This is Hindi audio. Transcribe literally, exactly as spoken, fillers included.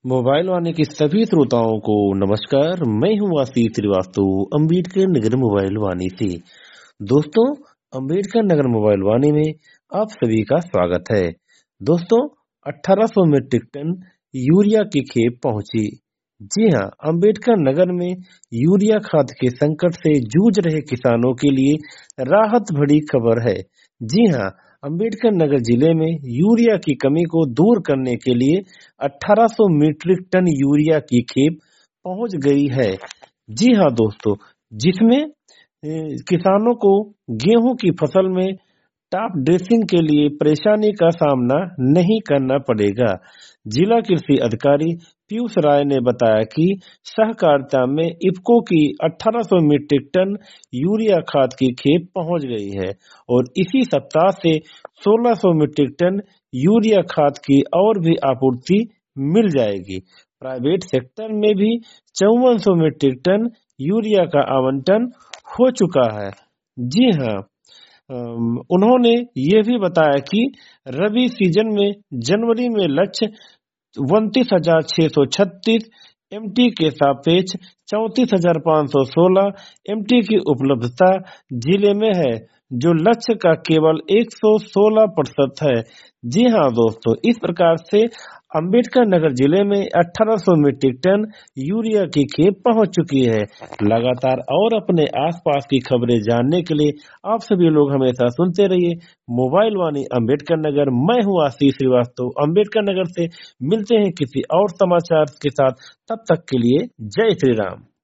मोबाइल वाणी के सभी श्रोताओं को नमस्कार। मैं हूं आशीष श्रीवास्तव अम्बेडकर नगर मोबाइल वाणी से। दोस्तों, अम्बेडकर नगर मोबाइल वाणी में आप सभी का स्वागत है। दोस्तों, अठारह सौ मीट्रिक टन यूरिया की खेप पहुंची। जी हां, अम्बेडकर नगर में यूरिया खाद के संकट से जूझ रहे किसानों के लिए राहत भरी खबर है। जी हां, अम्बेडकर नगर जिले में यूरिया की कमी को दूर करने के लिए अठारह सौ मीट्रिक टन यूरिया की खेप पहुंच गई है। जी हां दोस्तों, जिसमें ए, किसानों को गेहूं की फसल में टॉप ड्रेसिंग के लिए परेशानी का सामना नहीं करना पड़ेगा। जिला कृषि अधिकारी पीयूष राय ने बताया कि सहकारिता में इफ्को की अठारह सौ मीट्रिक टन यूरिया खाद की खेप पहुंच गई है और इसी सप्ताह से सोलह सौ मीट्रिक टन यूरिया खाद की और भी आपूर्ति मिल जाएगी। प्राइवेट सेक्टर में भी चौवन सौ मीट्रिक टन यूरिया का आवंटन हो चुका है। जी हाँ, अम, उन्होंने ये भी बताया कि रबी सीजन में जनवरी में लक्ष्य उनतीस हजार छह सौ छत्तीस एमटी के सापेक्ष चौंतीस हजार पाँच सौ सोलह एमटी की उपलब्धता जिले में है, जो लक्ष्य का केवल एक सौ सोलह प्रतिशत है। जी हाँ दोस्तों, इस प्रकार से अम्बेडकर नगर जिले में अठारह सौ मीट्रिक टन यूरिया की खेप पहुंच चुकी है। लगातार और अपने आसपास की खबरें जानने के लिए आप सभी लोग हमेशा सुनते रहिए मोबाइल वाणी अम्बेडकर नगर। मैं हूँ आशीष श्रीवास्तव अम्बेडकर नगर से। मिलते हैं किसी और समाचार के साथ, तब तक के लिए जय श्री राम।